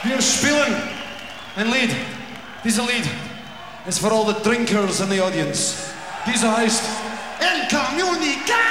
Wir spielen ein Lied. Dieser Lied is for all the drinkers in the audience. Dieser heißt El Comunicado.